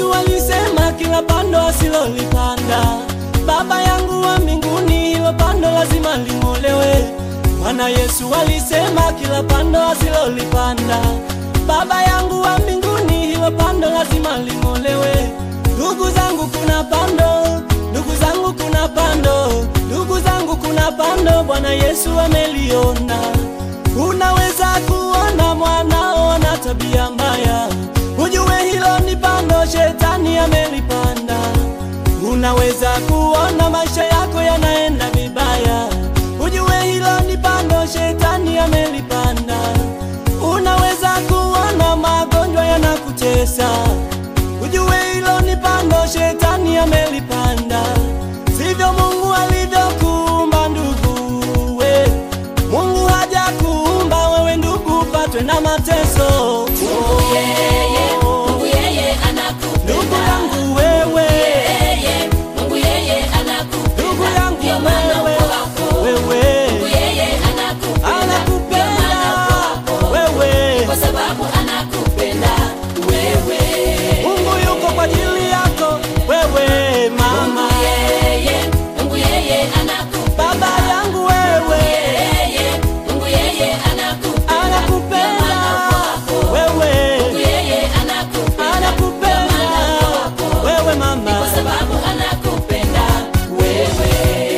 Yesu alisema kila pando asilolipanda Baba yangu wa mbinguni, hilo pando lazima ling'olewe. Bwana Yesu alisema kila pando asilolipanda Baba yangu wa mbinguni, hilo pando lazima ling'olewe. Ndugu zangu kuna pando, ndugu zangu kuna pando, ndugu zangu kuna pando Bwana Yesu ameliona. Unaweza kuona mwanao ana tabia mbaya, ujue hilo ni pando shetani amelipanda. Unaweza kuona maisha yako yanaenda vibaya, ujue hilo ni pando shetani amelipanda. Unaweza kuona magonjwa yanakutesa, ujue hilo ni pando shetani amelipanda. Sivyo Mungu alivyokuumba ndugu we. Mungu hajakuumba wewe ndugu upatwe na mateso. Mungu yeye anakupenda. Ndugu yangu wewe, Mungu yeye anakupenda. ndugu yangu Ndio maana uko hapo. wewe, Mungu yeye anakupenda. Ndio maana uko hapo. wewe, Kwa sababu anakupenda wewe. Mungu yuko kwa ajili yako wewe mama. Mungu yeye anakupenda. Baba yangu wewe, Mungu yeye anakupenda. anakupenda wewe, Mungu yeye anakupenda. anakupenda wewe mama. Kwa sababu anakupenda wewe.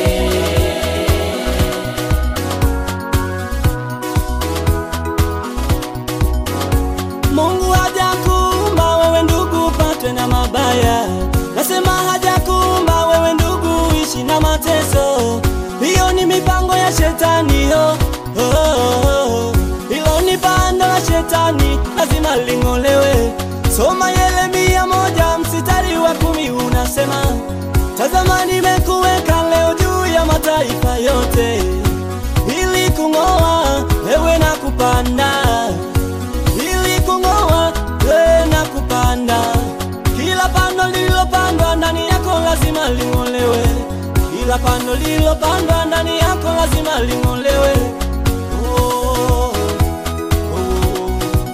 Mungu hajakuumba wewe ndugu upatwe na mabaya. Nasema hajakuumba wewe ndugu ishi na mateso. Hiyo ni mipango ya shetani ho. Hilo ni pando la shetani lazima ling'olewe. Soma Yeremia 1 mstari wa 10 unasema, tazama nimekuweka leo juu ya mataifa yote ili kung'oa wewe na kupanda, ili kung'oa wewe na kupanda. Kila pando lililopandwa ndani yako lazima ling'olewe. Kila pando lililopandwa ndani yako lazima ling'olewe. Oh, oh.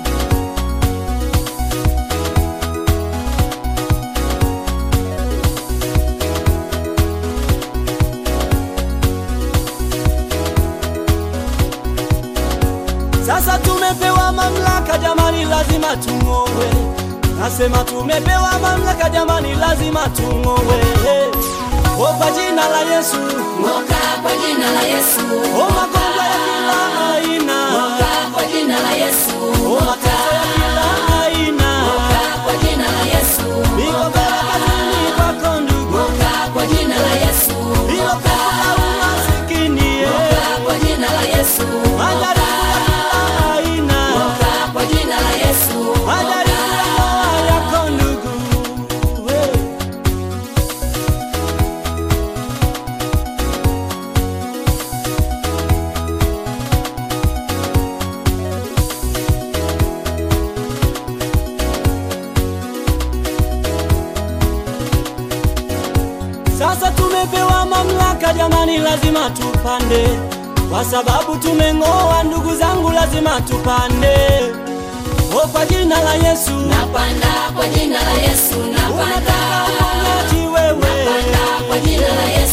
Sasa tumepewa mamlaka jamani, lazima tung'owe. Nasema tumepewa mamlaka jamani, lazima tung'owe. Oh, kwa jina la Yesu, Ng'oka kwa jina la Yesu. oh, magonjwa ya kila aina, Ng'oka kwa jina la Yesu. oh, mateso ya kila aina, Ng'oka kwa jina la Yesu. migogoro kazini kwako ndugu, Ng'oka kwa jina la Yesu. hilo pepo la umasikini, Ng'oka kwa jina la Yesu. majaribu ya kila aina, Ng'oka kwa jina la Yesu. majaribu ya ndoa yako ndugu, hey. Sasa tumepewa mamlaka jamani, lazima tupande, kwa sababu tumeng'oa ndugu zangu, lazima tupande. Oh, kwa jina la Yesu, Napanda kwa jina la Yesu. Napanda. unataka uponyaji wewe, Napanda kwa jina la Yesu.